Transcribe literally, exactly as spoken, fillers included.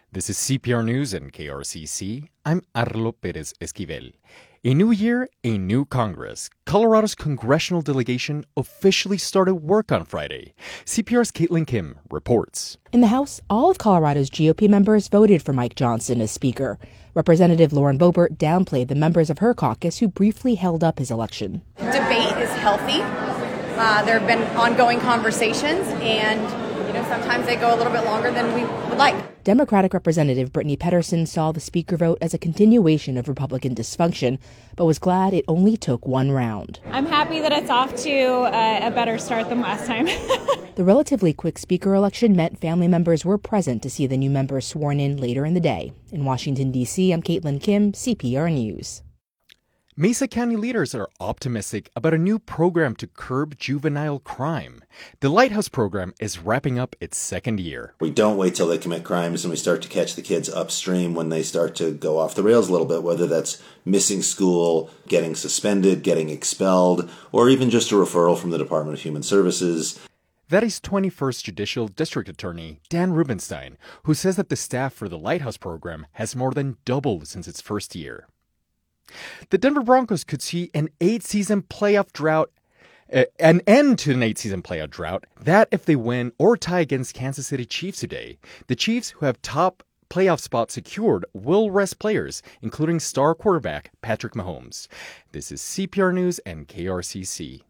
This is C P R News and K R C C. I'm Arlo Perez Esquivel. A new year, a new Congress. Colorado's congressional delegation officially started work on Friday. C P R's Caitlin Kim reports. In the House, all of Colorado's G O P members voted for Mike Johnson as Speaker. Representative Lauren Boebert downplayed the members of her caucus who briefly held up his election. Debate is healthy. Uh, there have been ongoing conversations, and you know sometimes they go a little bit longer than we would like. Democratic Representative Brittany Petterson saw the Speaker vote as a continuation of Republican dysfunction, but was glad it only took one round. I'm happy that it's off to a, a better start than last time. The relatively quick Speaker election meant family members were present to see the new members sworn in later in the day. In Washington, D C, I'm Caitlin Kim, C P R News. Mesa County leaders are optimistic about a new program to curb juvenile crime. The Lighthouse program is wrapping up its second year. We don't wait till they commit crimes and we start to catch the kids upstream when they start to go off the rails a little bit, whether that's missing school, getting suspended, getting expelled, or even just a referral from the Department of Human Services. That is twenty-first Judicial District Attorney Dan Rubenstein, who says that the staff for the Lighthouse program has more than doubled since its first year. The Denver Broncos could see an eight-season playoff drought, uh, an end to an eight-season playoff drought. That if they win or tie against Kansas City Chiefs today. The Chiefs, who have top playoff spots secured, will rest players, including star quarterback Patrick Mahomes. This is C P R News and K R C C.